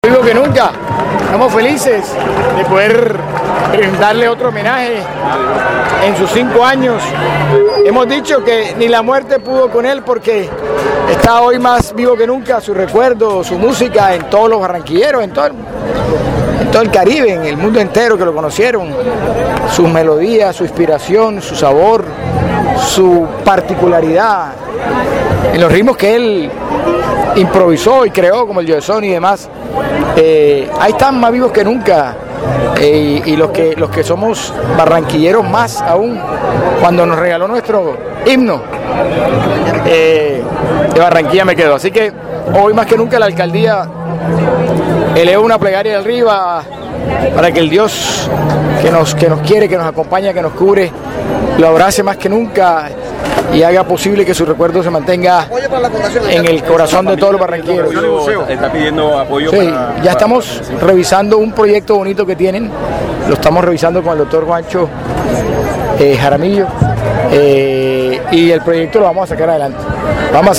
Vivo que nunca, estamos felices de poder darle otro homenaje en sus 5 años. Hemos dicho que ni la muerte pudo con él porque está hoy más vivo que nunca, su recuerdo, su música en todos los barranquilleros, en todo el Caribe, en el mundo entero que lo conocieron, sus melodías, su inspiración, su sabor, su particularidad, en los ritmos que él improvisó y creó, como el Yoezón y demás. Ahí están más vivos que nunca, y los que somos barranquilleros más aún, cuando nos regaló nuestro himno de Barranquilla me quedo. Así que hoy más que nunca la alcaldía eleva una plegaria de arriba para que el Dios que nos quiere, que nos acompaña, que nos cubre, lo abrace más que nunca y haga posible que su recuerdo se mantenga en el corazón de todos los barranquilleros. Está pidiendo apoyo. Sí, ya estamos revisando un proyecto bonito que tienen, lo estamos revisando con el doctor Juancho Jaramillo, y el proyecto lo vamos a sacar adelante. Vamos a